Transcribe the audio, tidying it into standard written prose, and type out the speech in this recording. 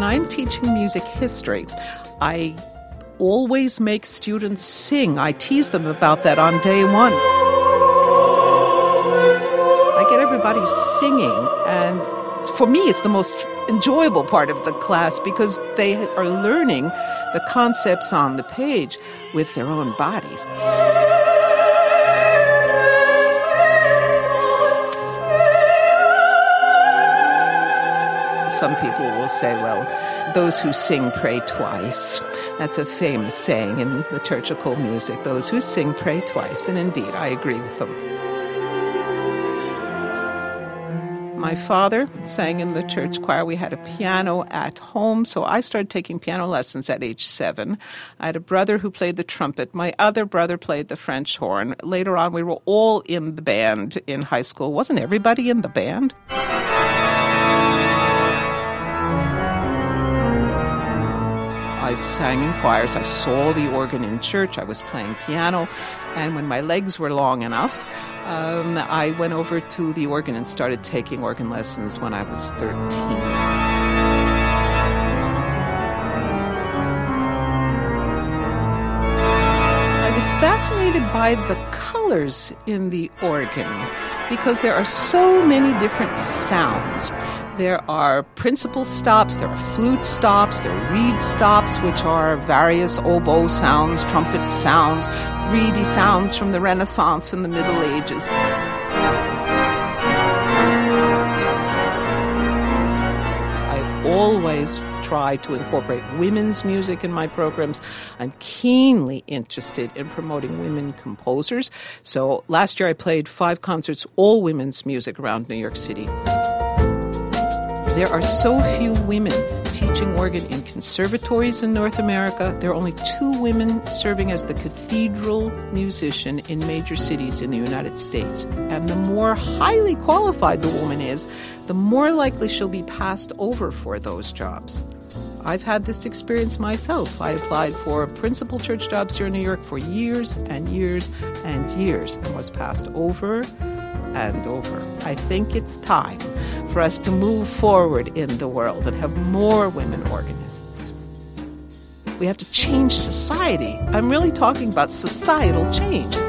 I'm teaching music history, I always make students sing. I tease them about that on day one. I get everybody singing, and for me, it's the most enjoyable part of the class because they are learning the concepts on the page with their own bodies. Some people will say, well, those who sing pray twice. That's a famous saying in liturgical music. Those who sing pray twice. And indeed, I agree with them. My father sang in the church choir. We had a piano at home, so I started taking piano lessons at age 7. I had a brother who played the trumpet. My other brother played the French horn. Later on, we were all in the band in high school. Wasn't everybody in the band? I sang in choirs. I saw the organ in church. I was playing piano. And when my legs were long enough, I went over to the organ and started taking organ lessons when I was 13. I was fascinated by the colors in the organ because there are so many different sounds. There are principal stops, there are flute stops, there are reed stops, which are various oboe sounds, trumpet sounds, reedy sounds from the Renaissance and the Middle Ages. I always try to incorporate women's music in my programs. I'm keenly interested in promoting women composers. So last year I played 5 concerts, all women's music around New York City. There are so few women teaching organ in conservatories in North America. There are only 2 women serving as the cathedral musician in major cities in the United States. And the more highly qualified the woman is, the more likely she'll be passed over for those jobs. I've had this experience myself. I applied for principal church jobs here in New York for years and years and years and was passed over and over. I think it's time for us to move forward in the world and have more women organists. We have to change society. I'm really talking about societal change.